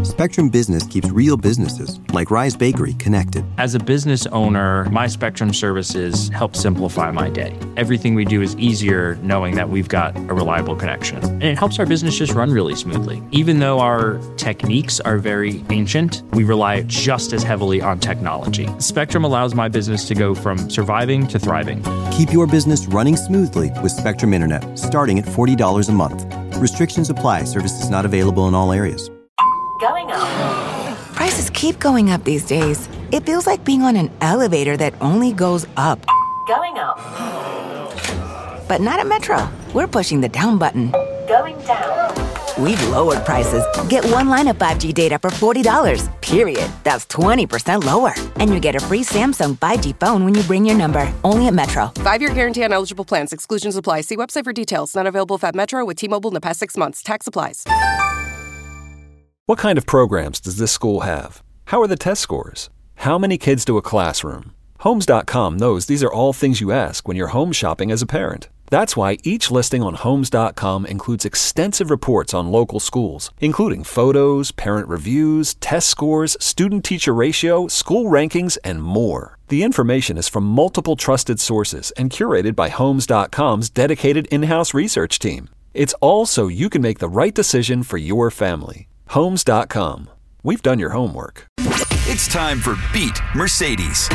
Spectrum Business keeps real businesses, like Rise Bakery, connected. As a business owner, my Spectrum services help simplify my day. Everything we do is easier knowing that we've got a reliable connection. And it helps our business just run really smoothly. Even though our techniques are very ancient, we rely just as heavily on technology. Spectrum allows my business to go from surviving to thriving. Keep your business running smoothly with Spectrum Internet, starting at $40 a month. Restrictions apply. Services not available in all areas. Going up. Prices keep going up these days. It feels like being on an elevator that only goes up. Going up. But not at Metro. We're pushing the down button. Going down. We've lowered prices. Get one line of 5G data for $40, period. That's 20% lower. And you get a free Samsung 5G phone when you bring your number. Only at Metro. 5-year guarantee on eligible plans. Exclusions apply. See website for details. Not available at Metro with T-Mobile in the past 6 months. Tax applies. What kind of programs does this school have? How are the test scores? How many kids do a classroom? Homes.com knows these are all things you ask when you're home shopping as a parent. That's why each listing on Homes.com includes extensive reports on local schools, including photos, parent reviews, test scores, student-teacher ratio, school rankings, and more. The information is from multiple trusted sources and curated by Homes.com's dedicated in-house research team. It's all so you can make the right decision for your family. Homes.com. We've done your homework. It's time for Beat Mercedes.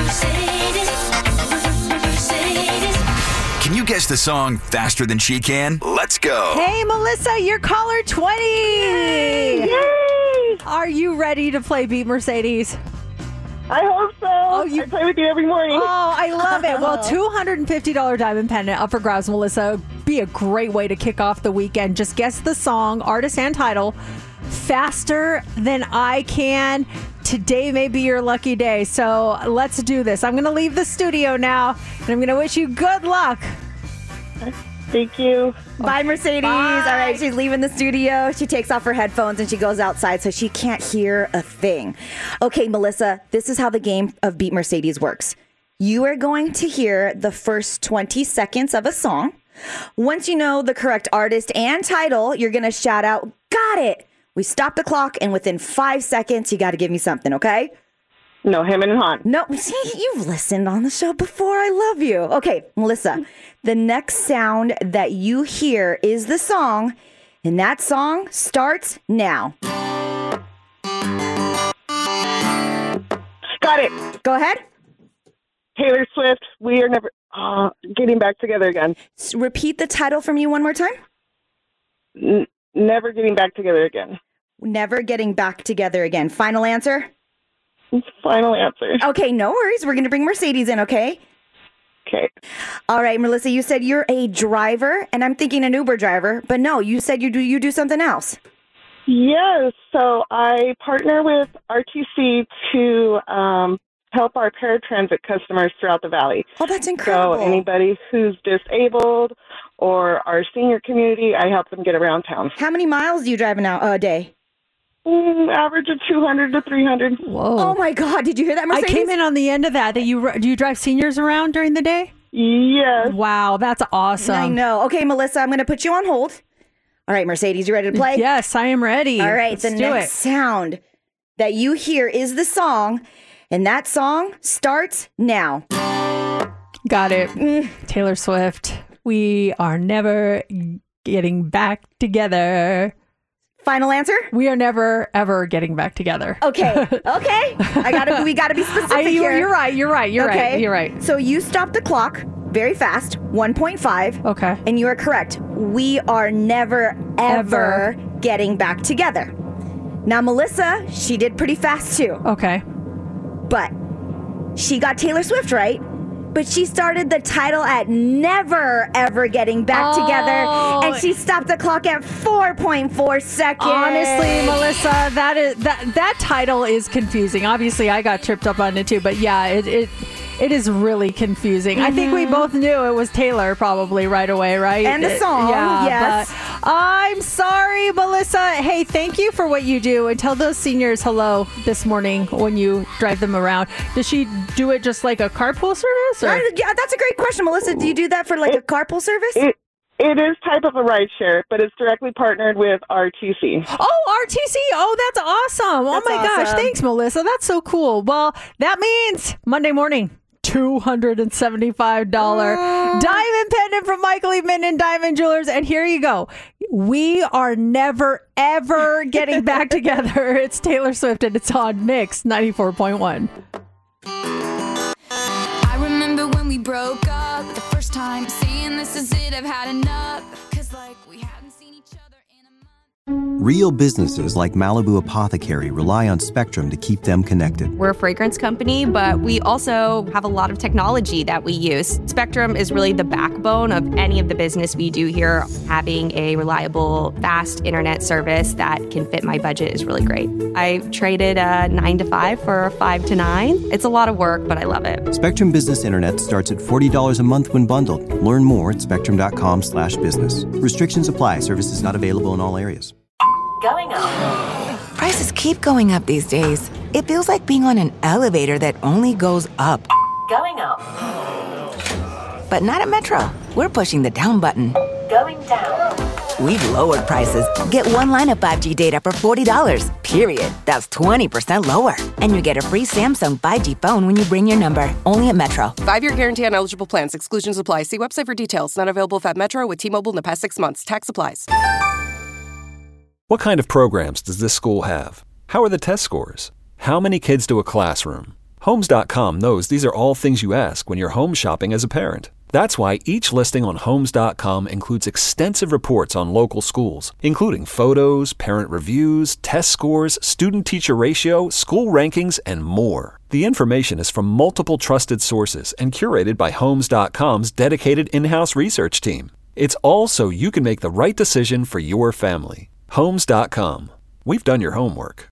Can you guess the song faster than she can? Let's go. Hey, Melissa, you're caller 20. Yay! Are you ready to play Beat Mercedes? I hope so. I play with you every morning. Oh, I love it. Well, $250 diamond pendant up for grabs, Melissa. Be a great way to kick off the weekend. Just guess the song, artist and title, faster than I can. Today may be your lucky day, so let's do this. I'm going to leave the studio now, and I'm going to wish you good luck. Thank you. Bye, Mercedes. Bye. All right, she's leaving the studio. She takes off her headphones and she goes outside so she can't hear a thing. Okay, Melissa, this is how the game of Beat Mercedes works. You are going to hear the first 20 seconds of a song. Once you know the correct artist and title, you're going to shout out, "Got it!" We stop the clock, and within 5 seconds, you got to give me something, okay? No, him and Han. No, see, you've listened on the show before. I love you. Okay, Melissa, the next sound that you hear is the song, and that song starts now. Got it. Go ahead. Taylor Swift, We Are Never Getting Back Together Again. Repeat the title from you one more time. Never Getting Back Together Again. Never Getting Back Together Again. Final answer? Final answer. Okay, no worries. We're going to bring Mercedes in, okay? Okay. All right, Melissa, you said you're a driver, and I'm thinking an Uber driver, but no, you said you do something else. Yes, so I partner with RTC to help our paratransit customers throughout the valley. Oh, that's incredible. So anybody who's disabled or our senior community, I help them get around town. How many miles do you drive a day? Average of 200 to 300. Whoa. Oh, my God. Did you hear that, Mercedes? I came in on the end of that. Do you drive seniors around during the day? Yes. Wow, that's awesome. I know. Okay, Melissa, I'm going to put you on hold. All right, Mercedes, you ready to play? Yes, I am ready. All right, Let's the do next sound that you hear is the song, and that song starts now. Got it. Taylor Swift. We are never getting back together. Final answer? We are never, ever getting back together. Okay. We gotta be specific here. You're right. So you stop the clock very fast, 1.5. Okay. And you are correct. We are never, ever getting back together. Now, Melissa, she did pretty fast too. Okay. But she got Taylor Swift right. But she started the title at never, ever getting back together. And she stopped the clock at 4.4 seconds. Honestly, Melissa, that title is confusing. Obviously, I got tripped up on it too. But yeah, it is really confusing. I think we both knew it was Taylor probably right away, right? And the song, yes. But I'm sorry, Melissa. Hey, thank you for what you do. And tell those seniors hello this morning when you drive them around. Does she do it just like a carpool service? Or? Yeah, that's a great question, Melissa. Do you do that for like a carpool service? It is type of a ride share, but it's directly partnered with RTC. Oh, RTC. Oh, that's awesome. That's oh, my gosh. awesome. Thanks, Melissa. That's so cool. Well, that means Monday morning, $275 diamond pendant from Michael E. Minden Diamond Jewelers. And here you go. We are never, ever getting back together. It's Taylor Swift, and it's on Mix 94.1. I remember when we broke up the first time, saying this is it, I've had enough. 'Cause like we hadn't seen each other in a month. Real businesses like Malibu Apothecary rely on Spectrum to keep them connected. We're a fragrance company, but we also have a lot of technology that we use. Spectrum is really the backbone of any of the business we do here. Having a reliable, fast internet service that can fit my budget is really great. I've traded a 9 to 5 for a 5 to 9. It's a lot of work, but I love it. Spectrum Business Internet starts at $40 a month when bundled. Learn more at spectrum.com/business. Restrictions apply. Services not available in all areas. Going up. Prices keep going up these days. It feels like being on an elevator that only goes up. Going up. But not at Metro. We're pushing the down button. Going down. We've lowered prices. Get one line of 5G data for $40, period. That's 20% lower. And you get a free Samsung 5G phone when you bring your number. Only at Metro. 5-year guarantee on eligible plans. Exclusions apply. See website for details. Not available at Metro with T-Mobile in the past 6 months. Tax applies. What kind of programs does this school have? How are the test scores? How many kids do a classroom? Homes.com knows these are all things you ask when you're home shopping as a parent. That's why each listing on Homes.com includes extensive reports on local schools, including photos, parent reviews, test scores, student-teacher ratio, school rankings, and more. The information is from multiple trusted sources and curated by Homes.com's dedicated in-house research team. It's all so you can make the right decision for your family. Homes.com. We've done your homework.